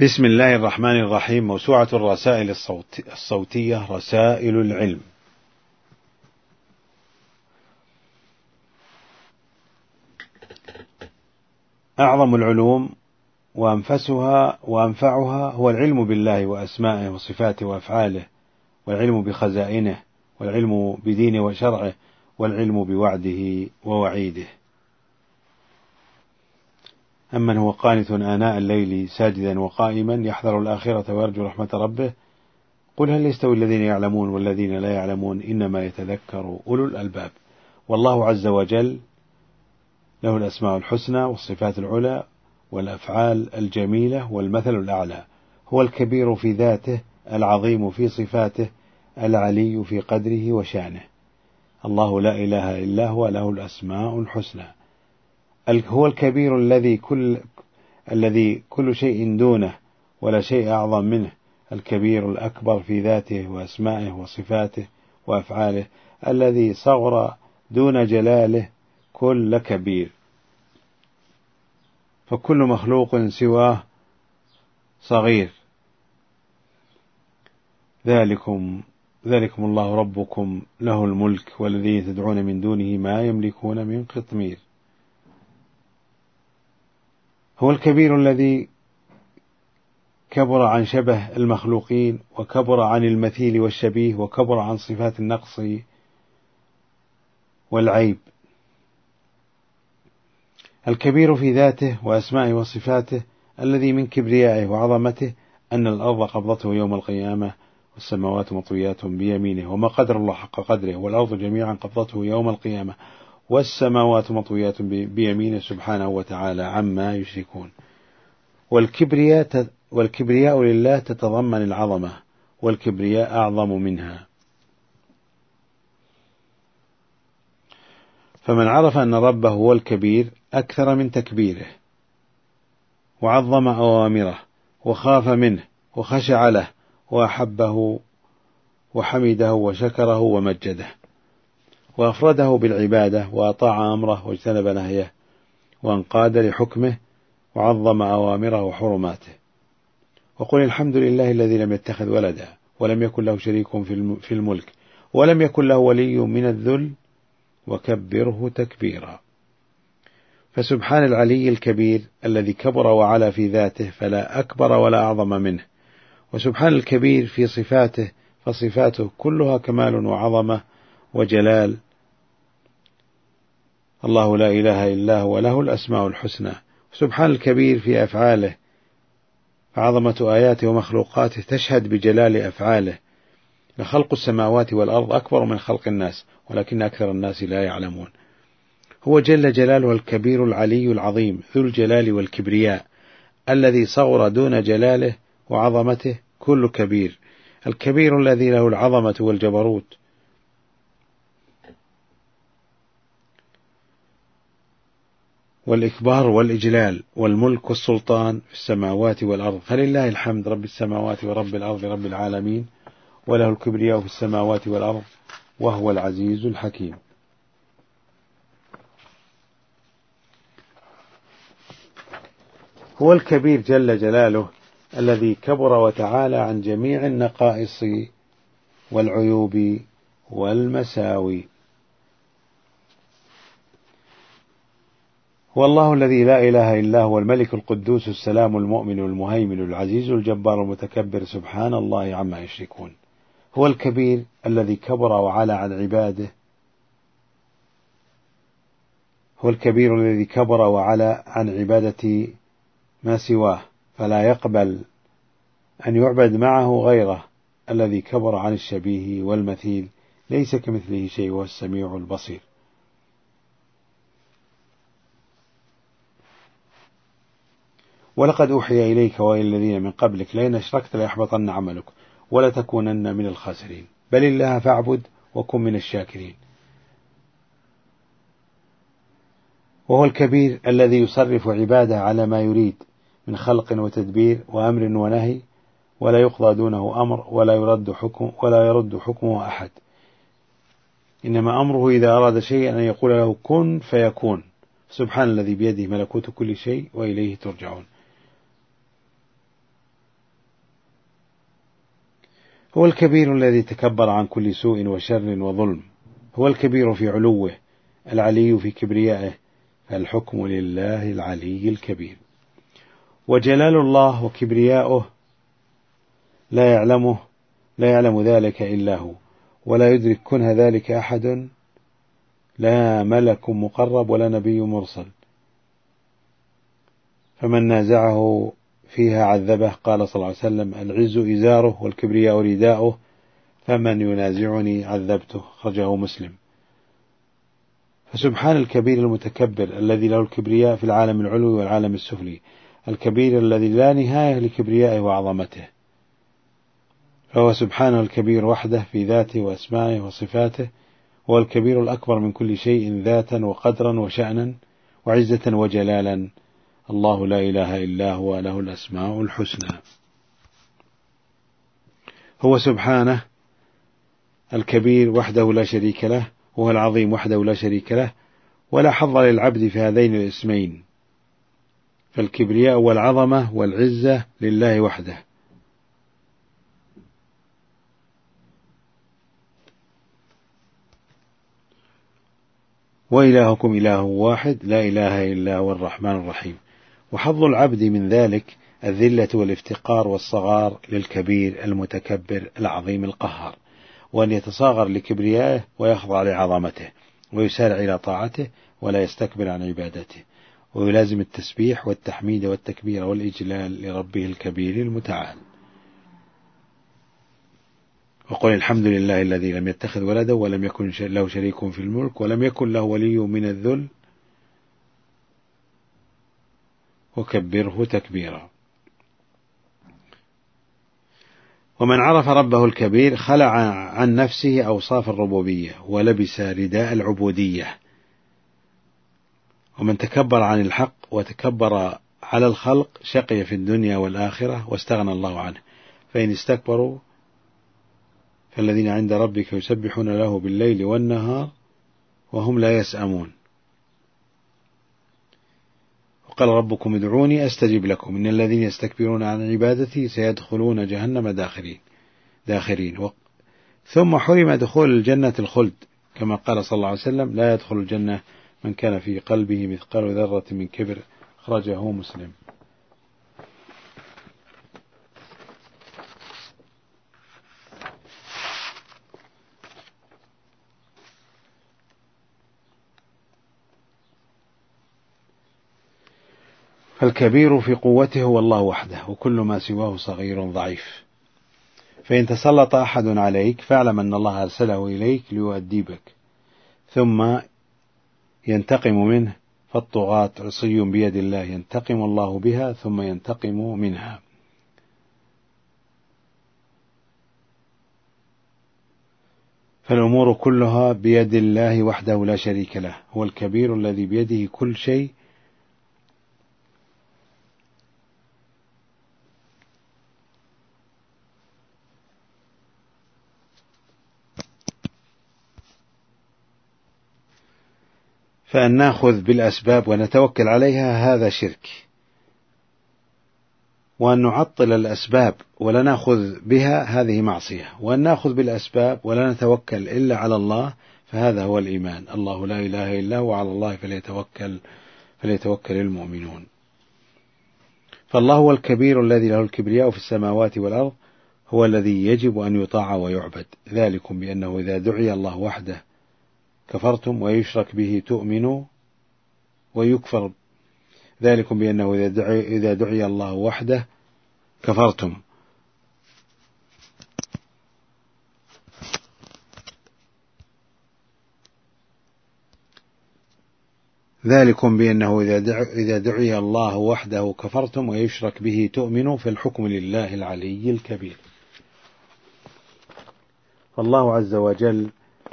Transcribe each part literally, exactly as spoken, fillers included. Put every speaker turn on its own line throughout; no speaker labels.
بسم الله الرحمن الرحيم. موسوعة الرسائل الصوتية رسائل العلم. أعظم العلوم وأنفسها وأنفعها هو العلم بالله وأسمائه وصفاته وأفعاله، والعلم بخزائنه، والعلم بدينه وشرعه، والعلم بوعده ووعيده. أمن هو قانت آناء الليل ساجدا وقائما يحذر الآخرة ويرجو رحمة ربه، قل هل يستوي الذين يعلمون والذين لا يعلمون إنما يتذكر أولو الألباب. والله عز وجل له الأسماء الحسنى والصفات العلى والأفعال الجميلة والمثل الأعلى. هو الكبير في ذاته، العظيم في صفاته، العلي في قدره وشانه. الله لا إله إلا هو، له الأسماء الحسنى. هو الكبير الذي كل الذي كل شيء دونه ولا شيء أعظم منه، الكبير الأكبر في ذاته وأسمائه وصفاته وأفعاله، الذي صغر دون جلاله كل كبير، فكل مخلوق سواه صغير. ذلكم ذلكم الله ربكم له الملك والذين تدعون من دونه ما يملكون من قطمير. هو الكبير الذي كبر عن شبه المخلوقين، وكبر عن المثيل والشبيه، وكبر عن صفات النقص والعيب. الكبير في ذاته وأسمائه وصفاته، الذي من كبريائه وعظمته أن الأرض قبضته يوم القيامة والسماوات مطويات بيمينه وما قدر الله حق قدره، والأرض جميعا قبضته يوم القيامة والسماوات مطويات بيمينه سبحانه وتعالى عما يشركون. والكبرياء والكبرياء لله تتضمن العظمة، والكبرياء أعظم منها. فمن عرف أن ربه هو الكبير أكثر من تكبيره، وعظم أوامره، وخاف منه، وخشع له، وأحبه، وحمده، وشكره، ومجده، وأفرده بالعبادة، وأطاع أمره، واجتنب نهيه، وانقاد لحكمه، وعظم أوامره وحرماته. وقل الحمد لله الذي لم يتخذ ولدا، ولم يكن له شريك في الملك، ولم يكن له ولي من الذل، وكبره تكبيرا. فسبحان العلي الكبير الذي كبر وعلا في ذاته، فلا أكبر ولا أعظم منه. وسبحان الكبير في صفاته، فصفاته كلها كمال وعظمة وجلال. الله لا إله إلا هو، له الأسماء الحسنى. سبحان الكبير في أفعاله، فعظمة آياته ومخلوقاته تشهد بجلال أفعاله. لخلق السماوات والأرض أكبر من خلق الناس، ولكن أكثر الناس لا يعلمون. هو جل جلاله الكبير العلي العظيم ذو الجلال والكبرياء، الذي صغر دون جلاله وعظمته كل كبير، الكبير الذي له العظمة والجبروت. والإكبار والإجلال والملك والسلطان في السماوات والأرض، فلله الحمد رب السماوات ورب الأرض رب العالمين، وله الكبرياء في السماوات والأرض، وهو العزيز الحكيم. هو الكبير جل جلاله الذي كبر وتعالى عن جميع النقائص والعيوب والمساوي. هو الله الذي لا إله إلا هو، الملك القدوس السلام المؤمن المهيمن العزيز الجبار المتكبر، سبحان الله عما يشركون. هو الكبير الذي كبر وعلى عن عباده، هو الكبير الذي كبر وعلى عن عبادة ما سواه، فلا يقبل أن يعبد معه غيره، الذي كبر عن الشبيه والمثيل، ليس كمثله شيء، وهو السميع البصير. ولقد أوحي إليك وإلى الذين من قبلك لئن أشركت ليحبطن عملك ولتكونن من الخاسرين، بل الله فاعبد وكن من الشاكرين. وهو الكبير الذي يصرف عباده على ما يريد من خلق وتدبير وأمر ونهي، ولا يقضى دونه أمر، ولا يرد حكم ولا يرد حكمه أحد. إنما أمره إذا أراد شيئا أن يقول له كن فيكون. سبحان الذي بيده ملكوت كل شيء وإليه ترجعون. هو الكبير الذي تكبر عن كل سوء وشر وظلم، هو الكبير في علوه، العلي في كبريائه، فالحكم لله العلي الكبير. وجلال الله وكبرياؤه لا يعلمه لا يعلم ذلك إلا هو، ولا يدرك كنه ذلك أحد، لا ملك مقرب ولا نبي مرسل، فمن نازعه فيها عذبه. قال صلى الله عليه وسلم: العز إزاره والكبرياء رداؤه، فمن ينازعني عذبته. خرجه مسلم. فسبحان الكبير المتكبر الذي له الكبرياء في العالم العلوي والعالم السفلي، الكبير الذي لا نهاية لكبريائه وعظمته، فهو سبحانه الكبير وحده في ذاته وأسمائه وصفاته، هو الكبير الأكبر من كل شيء ذاتا وقدرا وشأنا وعزة وجلالا. الله لا إله إلا هو، له الأسماء الحسنى. هو سبحانه الكبير وحده لا شريك له، وهو العظيم وحده لا شريك له، ولا حظ للعبد في هذين الاسمين، فالكبرياء والعظمة والعزة لله وحده. وإلهكم إله واحد لا إله إلا هو الرحمن الرحيم. وحظ العبد من ذلك الذلة والافتقار والصغار للكبير المتكبر العظيم القهار، وأن يتصاغر لكبريائه ويخضع لعظمته، ويسارع إلى طاعته ولا يستكبر عن عبادته، ويلازم التسبيح والتحميد والتكبير والإجلال لربه الكبير المتعال. وقل الحمد لله الذي لم يتخذ ولدا ولم يكن له شريك في الملك ولم يكن له ولي من الذل وكبره تكبيرا. ومن عرف ربه الكبير خلع عن نفسه أوصاف الربوبية ولبس رداء العبودية. ومن تكبر عن الحق وتكبر على الخلق شقي في الدنيا والآخرة واستغنى الله عنه. فإن استكبروا فالذين عند ربك يسبحون له بالليل والنهار وهم لا يسأمون. وقال ربكم ادعوني أستجب لكم إن الذين يستكبرون عن عبادتي سيدخلون جهنم داخرين داخرين ثم حرم دخول الجنة الخلد، كما قال صلى الله عليه وسلم: لا يدخل الجنة من كان في قلبه مثقال ذرة من كبر. أخرجه مسلم. فالكبير في قوته هو الله وحده، وكل ما سواه صغير ضعيف. فإن تسلط أحد عليك فاعلم أن الله أرسله إليك ليؤدبك ثم ينتقم منه، فالطغاة عصي بيد الله ينتقم الله بها ثم ينتقم منها. فالأمور كلها بيد الله وحده لا شريك له، هو الكبير الذي بيده كل شيء، فأن نأخذ بالأسباب ونتوكل عليها هذا شرك، وأن نعطل الأسباب ولا نأخذ بها هذه معصية، وأن نأخذ بالأسباب ولا نتوكل إلا على الله فهذا هو الإيمان. الله لا إله إلا هو وعلى الله فليتوكل فليتوكل المؤمنون. فالله هو الكبير الذي له الكبرياء في السماوات والأرض، هو الذي يجب أن يطاع ويعبد. ذلكم بأنه إذا دعي الله وحده كفرتم ويشرك به تؤمنوا ويكفر ذلكم بأنه إذا دعي, إذا دعي الله وحده كفرتم ذلكم بأنه إذا دعي, إذا دعي الله وحده كفرتم ويشرك به تؤمنوا، فالحكم لله العلي الكبير. فالله عز وجل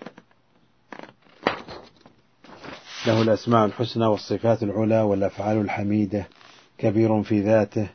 له الأسماء الحسنى والصفات العلى والأفعال الحميدة، كبير في ذاته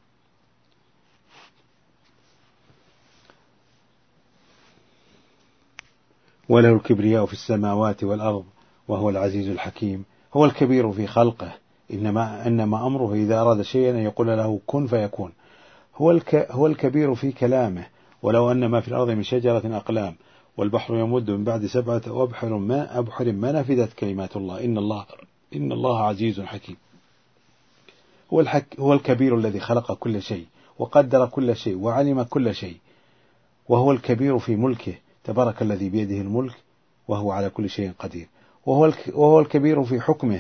وله الكبرياء في السماوات والأرض وهو العزيز الحكيم. هو الكبير في خلقه، إنما, إنما أمره إذا أراد شيئا أن يقول له كن فيكون. هو, الك هو الكبير في كلامه، ولو أن ما في الأرض من شجرة أقلام والبحر يمد من بعد سبعة أبحر ما أبحر ما نفدت كلمات الله إن الله إن الله عزيز حكيم. هو الحك هو الكبير الذي خلق كل شيء وقدر كل شيء وعلم كل شيء، وهو الكبير في ملكه، تبارك الذي بيده الملك وهو على كل شيء قدير، وهو وهو الكبير في حكمه.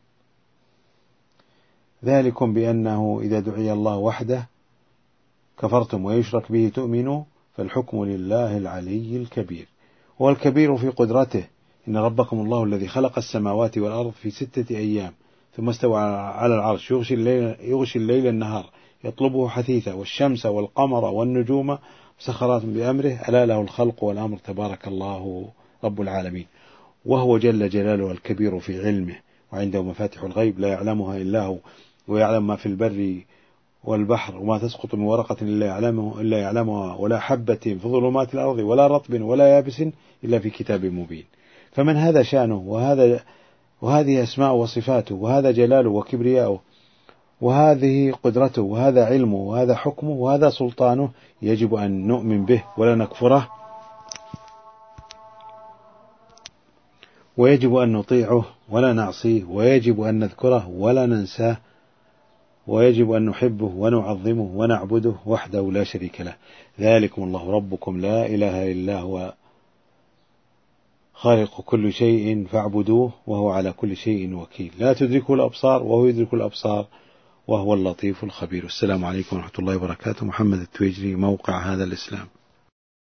ذلكم بأنه إذا دعي الله وحده كفرتم ويشرك به تؤمنوا فالحكم لله العلي الكبير. وهو الكبير في قدرته، إن ربكم الله الذي خلق السماوات والأرض في ستة أيام ثم استوى على العرش يغشي الليل, يغشي الليل النهار يطلبه حثيثا والشمس والقمر والنجوم مسخرات بأمره ألا له الخلق والأمر تبارك الله رب العالمين. وهو جل جلاله الكبير في علمه، وعنده مفاتح الغيب لا يعلمها إلا هو، ويعلم ما في البر والبحر وما تسقط من ورقة إلا يعلمه إلا يعلمها ولا حبة في ظلمات الأرض ولا رطب ولا يابس إلا في كتاب مبين. فمن هذا شأنه وهذا وهذه أسماء وصفاته وهذا جلاله وكبرياؤه وهذه قدرته وهذا علمه وهذا حكمه وهذا سلطانه، يجب أن نؤمن به ولا نكفره، ويجب أن نطيعه ولا نعصيه، ويجب أن نذكره ولا ننساه، ويجب أن نحبه ونعظمه ونعبده وحده لا شريك له. ذلكم الله ربكم لا إله إلا هو خالق كل شيء فاعبدوه وهو على كل شيء وكيل، لا تدركه الأبصار وهو يدرك الأبصار وهو اللطيف الخبير. السلام عليكم ورحمة الله وبركاته. محمد التويجري، موقع هذا الإسلام.